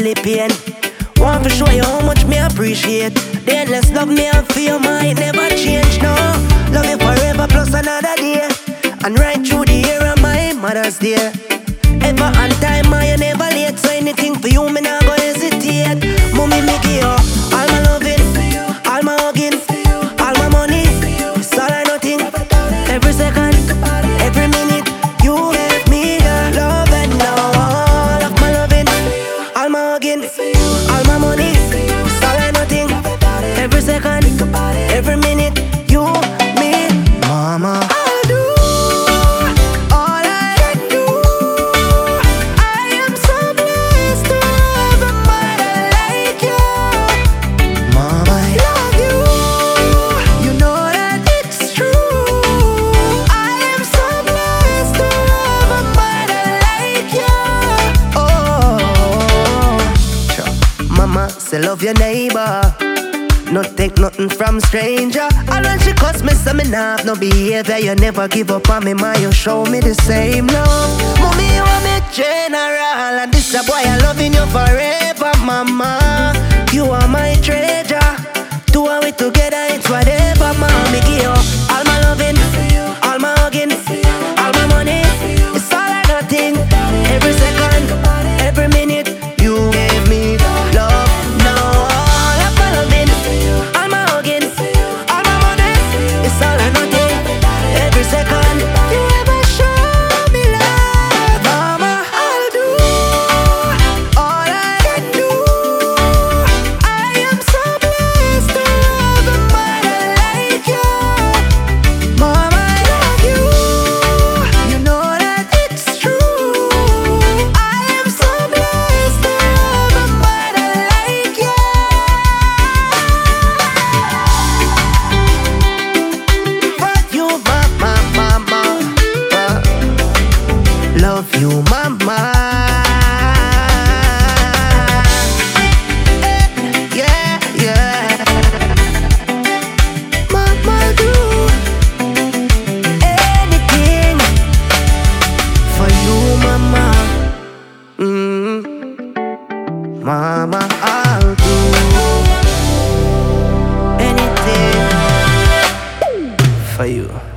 the pain. Want to show you how much me appreciate the endless love me have for you, might never change, no. Love you forever plus another day, and right through the year of my Mother's Day. Ever on time, I never late, so anything for you, me not go hesitate. Mommy, me give you all my loving, all my hugging, all my money. It's all or nothing. Every second, every minute, you gave me the love, and now all of my loving, all my hugging, all my money. It's all or nothing. Every second, every minute, you, me, mama. Say love your neighbor, no take nothing from stranger. And when she cuss me, say me nah have no behavior. You never give up on me, ma, you show me the same love. Mommy, you are me general, and this a boy I loving you forever, mama. You are my treasure. Two are we together, it's whatever, mommy. Give you all my loving, all my hugging, all my money. It's all or nothing. Every second, every minute, you gave me love. Love you, mama. Yeah, yeah. Mama, do anything for you, mama. Mama, I'll do anything for you.